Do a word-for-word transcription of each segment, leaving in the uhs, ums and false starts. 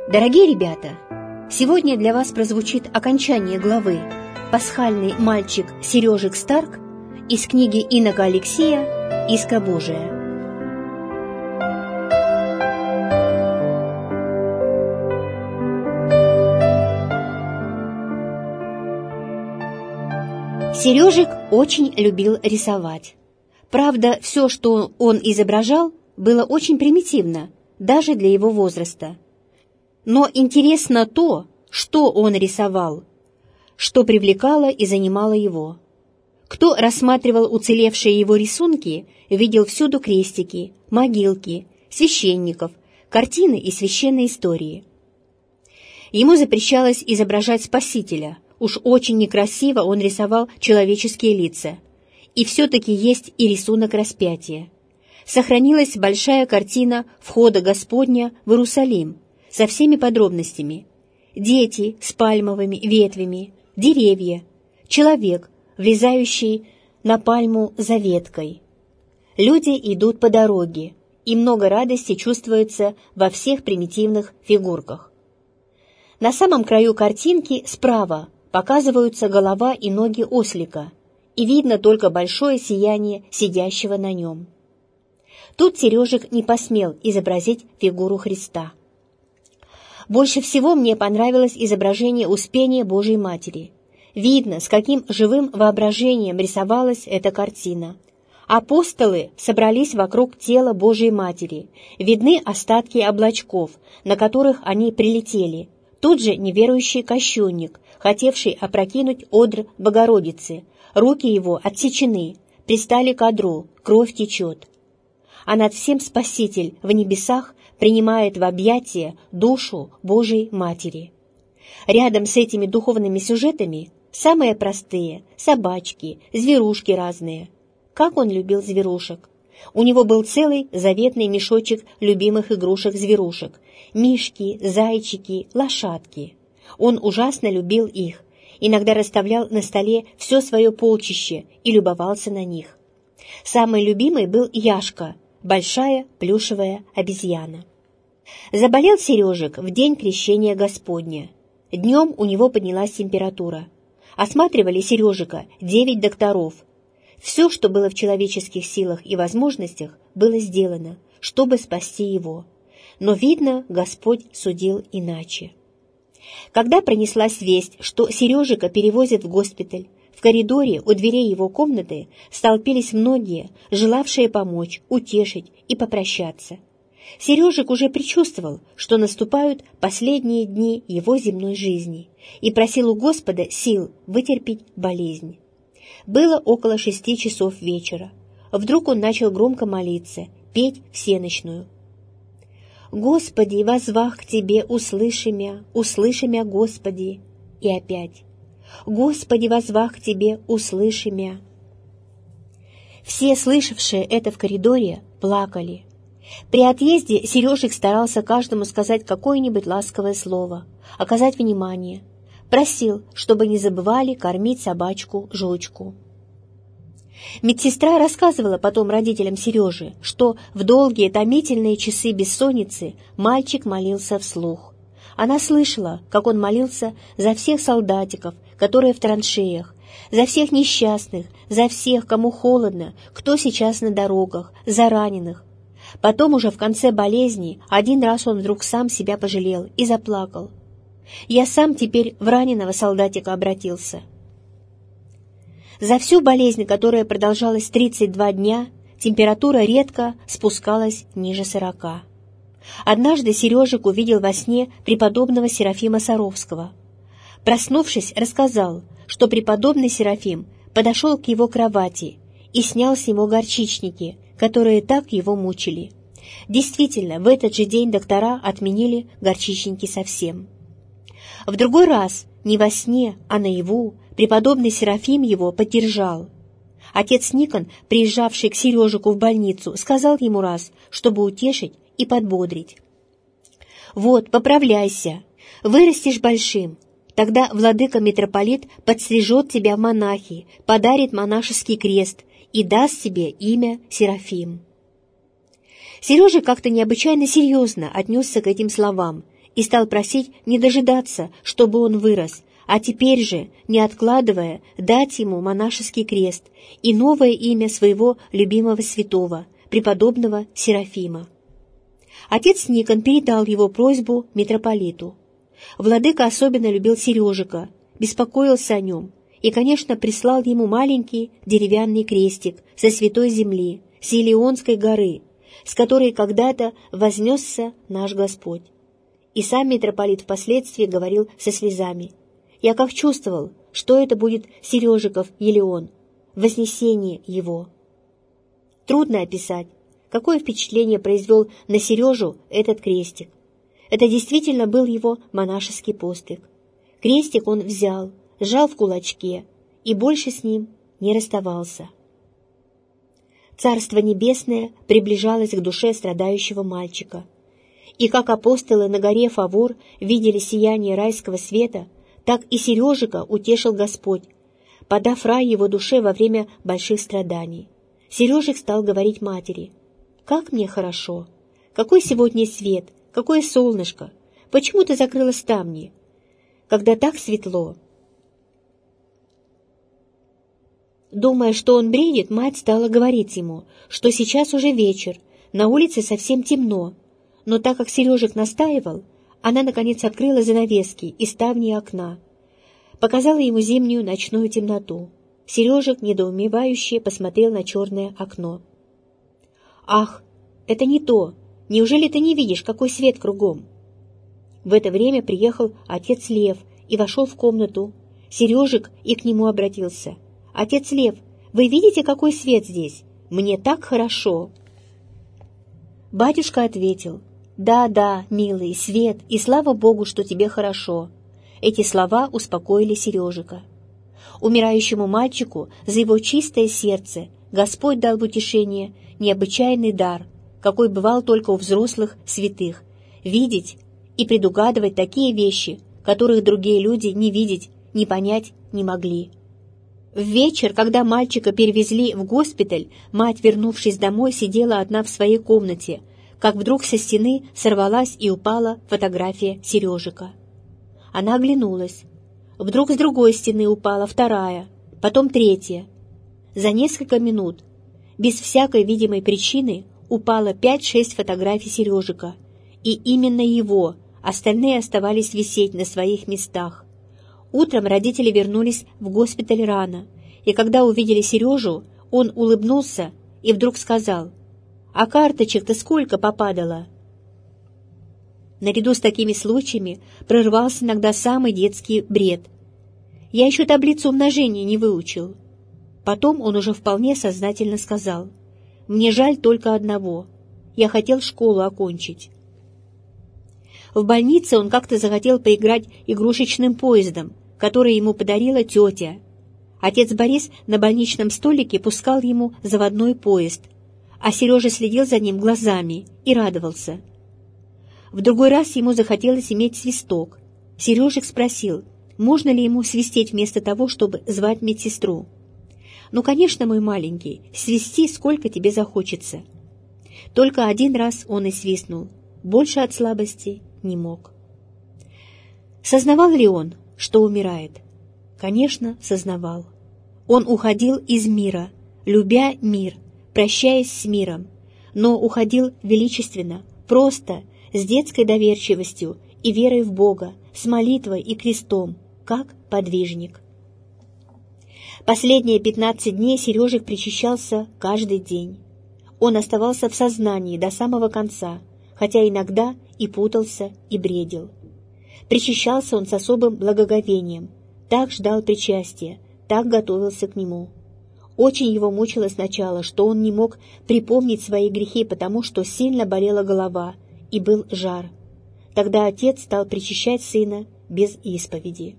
Дорогие ребята, сегодня для вас прозвучит окончание главы «Пасхальный мальчик Сережик Старк» из книги Инока Алексея «Искра Божия». Сережик очень любил рисовать. Правда, все, что он изображал, было очень примитивно, даже для его возраста. Но интересно то, что он рисовал, что привлекало и занимало его. Кто рассматривал уцелевшие его рисунки, видел всюду крестики, могилки, священников, картины и священные истории. Ему запрещалось изображать Спасителя, уж очень некрасиво он рисовал человеческие лица. И все-таки есть и рисунок распятия. Сохранилась большая картина входа Господня в Иерусалим со всеми подробностями. Дети с пальмовыми ветвями, деревья, человек, влезающий на пальму за веткой. Люди идут по дороге, и много радости чувствуется во всех примитивных фигурках. На самом краю картинки справа показываются голова и ноги ослика, и видно только большое сияние сидящего на нем. Тут Сережик не посмел изобразить фигуру Христа. Больше всего мне понравилось изображение Успения Божией Матери. Видно, с каким живым воображением рисовалась эта картина. Апостолы собрались вокруг тела Божией Матери. Видны остатки облачков, на которых они прилетели. Тут же неверующий кощунник, хотевший опрокинуть одр Богородицы. Руки его отсечены, пристали к одру, кровь течет. А над всем Спаситель в небесах принимает в объятия душу Божией Матери. Рядом с этими духовными сюжетами самые простые – собачки, зверушки разные. Как он любил зверушек! У него был целый заветный мешочек любимых игрушек-зверушек – мишки, зайчики, лошадки. Он ужасно любил их, иногда расставлял на столе все свое полчище и любовался на них. Самый любимый был Яшка, большая плюшевая обезьяна. Заболел Сережик в день крещения Господня. Днем у него поднялась температура. Осматривали Сережика девять докторов. Все, что было в человеческих силах и возможностях, было сделано, чтобы спасти его. Но, видно, Господь судил иначе. Когда пронеслась весть, что Сережика перевозят в госпиталь, в коридоре у дверей его комнаты столпились многие, желавшие помочь, утешить и попрощаться. Сережик уже предчувствовал, что наступают последние дни его земной жизни, и просил у Господа сил вытерпеть болезнь. Было около шести часов вечера. Вдруг он начал громко молиться, петь всенощную. «Господи, воззвах к Тебе, услыши мя, услыши мя, Господи!» И опять «Господи, воззвах к Тебе, услыши мя». Все, слышавшие это в коридоре, плакали. При отъезде Сережик старался каждому сказать какое-нибудь ласковое слово, оказать внимание. Просил, чтобы не забывали кормить собачку Жучку. Медсестра рассказывала потом родителям Сережи, что в долгие томительные часы бессонницы мальчик молился вслух. Она слышала, как он молился за всех солдатиков, которые в траншеях, за всех несчастных, за всех, кому холодно, кто сейчас на дорогах, за раненых. Потом уже в конце болезни один раз он вдруг сам себя пожалел и заплакал. «Я сам теперь в раненого солдатика обратился». За всю болезнь, которая продолжалась тридцать два дня, температура редко спускалась ниже сорока. Однажды Сережик увидел во сне преподобного Серафима Саровского. Проснувшись, рассказал, что преподобный Серафим подошел к его кровати и снял с него горчичники, которые так его мучили. Действительно, в этот же день доктора отменили горчичники совсем. В другой раз, не во сне, а наяву, преподобный Серафим его поддержал. Отец Никон, приезжавший к Сережику в больницу, сказал ему раз, чтобы утешить и подбодрить. «Вот, поправляйся, вырастешь большим, тогда владыка-митрополит подстрижет тебя в монахи, подарит монашеский крест и даст тебе имя Серафим». Сережа как-то необычайно серьезно отнесся к этим словам и стал просить не дожидаться, чтобы он вырос, а теперь же, не откладывая, дать ему монашеский крест и новое имя своего любимого святого, преподобного Серафима. Отец Никон передал его просьбу митрополиту. Владыка особенно любил Сережика, беспокоился о нем и, конечно, прислал ему маленький деревянный крестик со святой земли, с Елеонской горы, с которой когда-то вознесся наш Господь. И сам митрополит впоследствии говорил со слезами: «Я как чувствовал, что это будет Сережиков Елеон, вознесение его». Трудно описать, какое впечатление произвел на Сережу этот крестик. Это действительно был его монашеский подвиг. Крестик он взял, сжал в кулачке и больше с ним не расставался. Царство Небесное приближалось к душе страдающего мальчика. И как апостолы на горе Фавор видели сияние райского света, так и Сережика утешил Господь, подав рай его душе во время больших страданий. Сережик стал говорить матери: «Как мне хорошо! Какой сегодня свет! Какое солнышко! Почему ты закрыла ставни? Когда так светло!» Думая, что он бредит, мать стала говорить ему, что сейчас уже вечер, на улице совсем темно, но так как Сережик настаивал, она, наконец, открыла занавески и ставни окна, показала ему зимнюю ночную темноту. Сережик недоумевающе посмотрел на черное окно. «Ах, это не то! Неужели ты не видишь, какой свет кругом?» В это время приехал отец Лев и вошел в комнату. Сережик и к нему обратился: «Отец Лев, вы видите, какой свет здесь? Мне так хорошо!» Батюшка ответил: «Да, да, милый, свет, и слава Богу, что тебе хорошо». Эти слова успокоили Сережика. Умирающему мальчику за его чистое сердце Господь дал в утешение необычайный дар, какой бывал только у взрослых святых — видеть и предугадывать такие вещи, которых другие люди не видеть, не понять не могли. В вечер, когда мальчика перевезли в госпиталь, мать, вернувшись домой, сидела одна в своей комнате, как вдруг со стены сорвалась и упала фотография Сережика. Она оглянулась. Вдруг с другой стены упала вторая, потом третья. За несколько минут, без всякой видимой причины, упало пять-шесть фотографий Сережика, и именно его, остальные оставались висеть на своих местах. Утром родители вернулись в госпиталь рано, и когда увидели Сережу, он улыбнулся и вдруг сказал: «А карточек-то сколько попадало?» Наряду с такими случаями прорывался иногда самый детский бред. «Я еще таблицу умножения не выучил». Потом он уже вполне сознательно сказал: «Мне жаль только одного. Я хотел школу окончить». В больнице он как-то захотел поиграть игрушечным поездом, который ему подарила тетя. Отец Борис на больничном столике пускал ему заводной поезд, а Сережа следил за ним глазами и радовался. В другой раз ему захотелось иметь свисток. Сережик спросил, можно ли ему свистеть вместо того, чтобы звать медсестру. «Ну, конечно, мой маленький, свисти сколько тебе захочется». Только один раз он и свистнул, больше от слабости не мог. Сознавал ли он, что умирает? Конечно, сознавал. Он уходил из мира, любя мир, прощаясь с миром, но уходил величественно, просто, с детской доверчивостью и верой в Бога, с молитвой и крестом, как подвижник. Последние пятнадцать дней Сережик причащался каждый день. Он оставался в сознании до самого конца, хотя иногда и путался, и бредил. Причащался он с особым благоговением, так ждал причастия, так готовился к нему. Очень его мучило сначала, что он не мог припомнить свои грехи, потому что сильно болела голова и был жар. Тогда отец стал причащать сына без исповеди.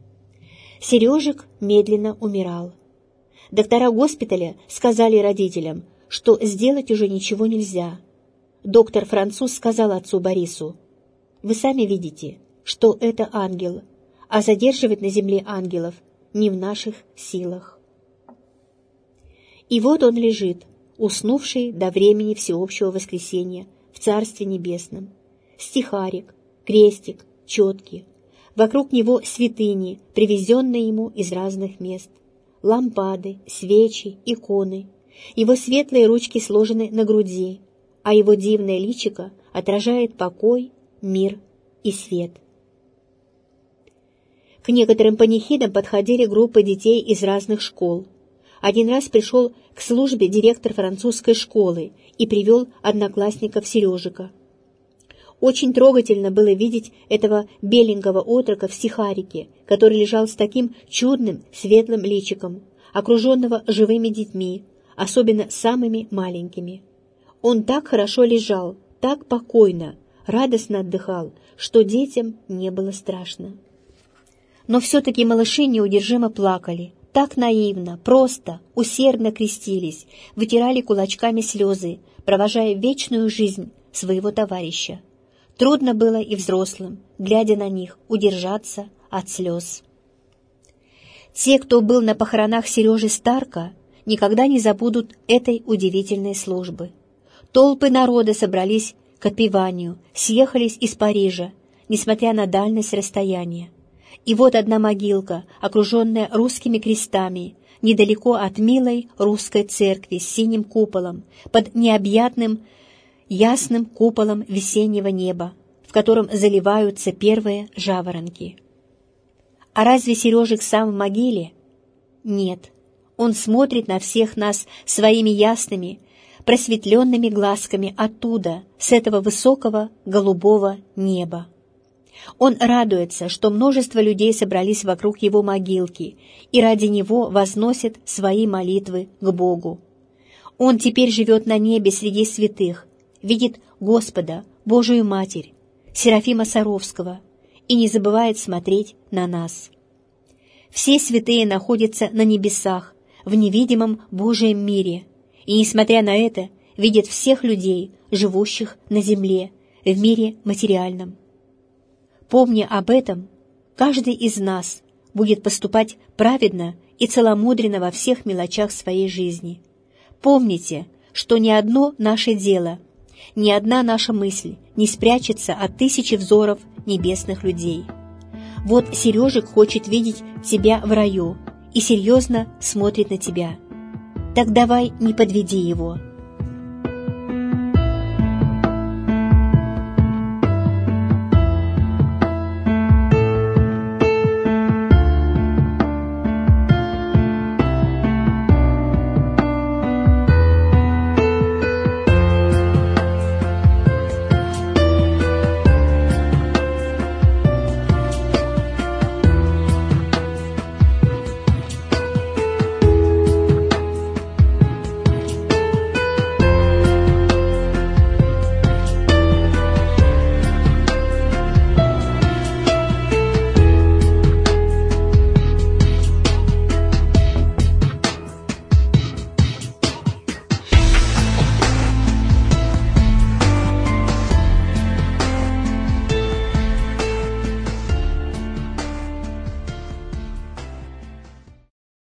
Сережик медленно умирал. Доктора госпиталя сказали родителям, что сделать уже ничего нельзя. Доктор-француз сказал отцу Борису: «Вы сами видите, что это ангел, а задерживать на земле ангелов не в наших силах». И вот он лежит, уснувший до времени всеобщего воскресения в Царстве Небесном. Стихарик, крестик, четки. Вокруг него святыни, привезенные ему из разных мест. Лампады, свечи, иконы. Его светлые ручки сложены на груди, а его дивное личико отражает покой, мир и свет. К некоторым панихидам подходили группы детей из разных школ. Один раз пришел к службе директор французской школы и привел одноклассников Сережика. Очень трогательно было видеть этого беленького отрока в стихарике, который лежал с таким чудным светлым личиком, окруженного живыми детьми, особенно самыми маленькими. Он так хорошо лежал, так покойно, радостно отдыхал, что детям не было страшно. Но все-таки малыши неудержимо плакали, так наивно, просто, усердно крестились, вытирали кулачками слезы, провожая вечную жизнь своего товарища. Трудно было и взрослым, глядя на них, удержаться от слез. Те, кто был на похоронах Сережи Старка, никогда не забудут этой удивительной службы. Толпы народа собрались к отпеванию, съехались из Парижа, несмотря на дальность расстояния. И вот одна могилка, окруженная русскими крестами, недалеко от милой русской церкви с синим куполом, под необъятным ясным куполом весеннего неба, в котором заливаются первые жаворонки. А разве Сережик сам в могиле? Нет, он смотрит на всех нас своими ясными, просветленными глазками оттуда, с этого высокого голубого неба. Он радуется, что множество людей собрались вокруг его могилки и ради него возносят свои молитвы к Богу. Он теперь живет на небе среди святых, видит Господа, Божию Матерь, Серафима Саровского и не забывает смотреть на нас. Все святые находятся на небесах, в невидимом Божьем мире, и, несмотря на это, видят всех людей, живущих на земле, в мире материальном. Помня об этом, каждый из нас будет поступать праведно и целомудренно во всех мелочах своей жизни. Помните, что ни одно наше дело, ни одна наша мысль не спрячется от тысячи взоров небесных людей. Вот Сережик хочет видеть тебя в раю и серьезно смотрит на тебя. Так давай не подведи его.